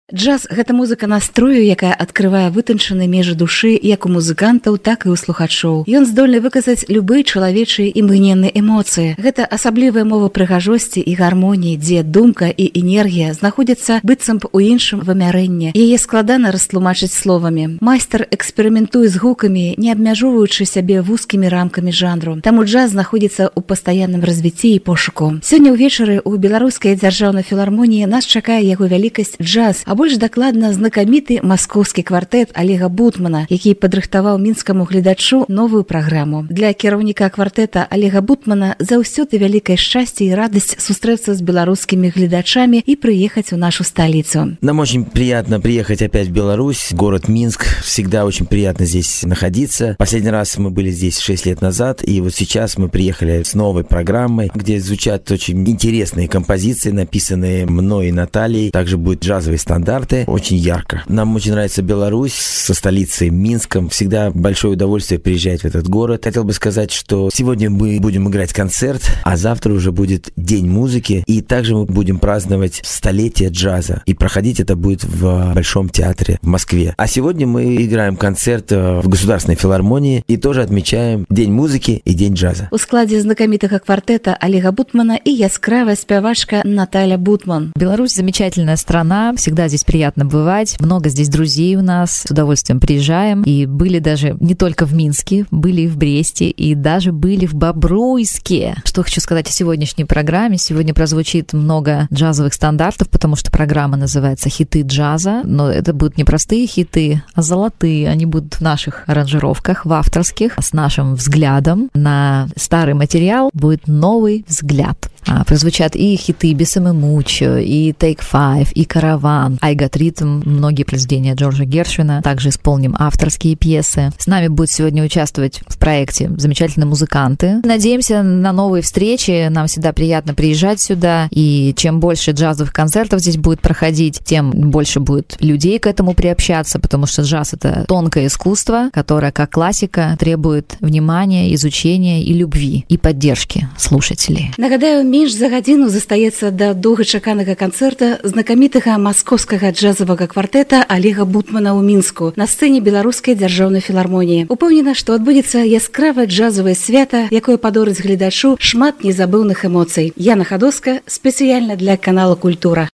Джаз – гэта музыка настрою, якая адкрывае вытанчаныя межы душы як у музыкантаў, так і ў слухачоў. Ён здольны выказаць любыя чалавечыя імгненныя эмоцыі. Гэта асаблівая мова прыгажосці і гармоніі, дзе думка і энергія знаходзяцца быццам у іншым вымярэнні. Яе складана растлумачыць словамі. Майстар эксперыментуе з гукамі, не абмяжоўваючы сябе вузкімі рамкамі жанру. Таму джаз знаходзіцца ў пастаянным развіцці і пошуку. Сёння ўвечары ў Беларускай дзяржаўнай філармоніі нас чакае яго вялікасць джаз, а больш дакладна знакаміты маскоўскі квартэт Олега Бутмана, які падрыхтаваў мінскаму гледачу новую праграму. Для кіраўніка квартэта Олега Бутмана заўсёды вялікае шчасце і радасць сустрэцца з беларускімі гледачамі и приехать в нашу столицу. Нам очень приятно приехать опять в Беларусь, город Минск. Всегда очень приятно здесь находиться. Последний раз мы были здесь 6 лет назад, и вот сейчас мы приехали с новой программой, где звучат очень интересные композиции, написанные мной и Натальей. Также будут джазовые стандарты. Очень ярко. Нам очень нравится Беларусь со столицей Минском. Всегда большое удовольствие приезжать в этот город. Хотел бы сказать, что сегодня мы будем играть концерт, а завтра уже будет День музыки. И также мы будем праздновать столетие джаза. И проходить это будет в Большом театре в Москве. А сегодня мы играем концерт в Государственной филармонии и тоже отмечаем День музыки и День джаза. У складе знакомитого квартета Олега Бутмана и яскравая спевачка Наталья Бутман. Беларусь замечательная страна, всегда здесь приятно бывать, много здесь друзей у нас, с удовольствием приезжаем, и были даже не только в Минске, были и в Бресте, и даже были в Бобруйске. Что хочу сказать о сегодняшней программе. Сегодня прозвучит много джазовых стандартов, потому что программа называется «Хиты джаза», но это будут не простые хиты, а золотые. Они будут в наших аранжировках, в авторских, с нашим взглядом. На старый материал будет новый взгляд. Прозвучат и хиты «Бесаме Мучо», и «Take Five», и «Караван», «I Got Rhythm», многие произведения Джорджа Гершвина. Также исполним авторские пьесы. С нами будут сегодня участвовать в проекте замечательные музыканты. Надеемся на новые встречи. Нам всегда приятно приезжать сюда. И чем больше джазовых концертов здесь будет проходить, тем больше будет людей к этому приобщаться, потому что джаз — это тонкое искусство, которое, как классика, требует внимания, изучения и любви, и поддержки слушателей. Нагадаю, менш за гадзіну застаецца да доўгачаканага канцэрта знакамітага маскоўскага джазавага квартэта Олега Бутмана ў Мінску на сцэне Беларускай дзяржаўнай філармоніі. Упэўнена, што адбудзецца яскравае джазавае свята, якое падорыць гледачу шмат незабыўных эмоцый. Яна Хадоска спецыяльна для канала Культура.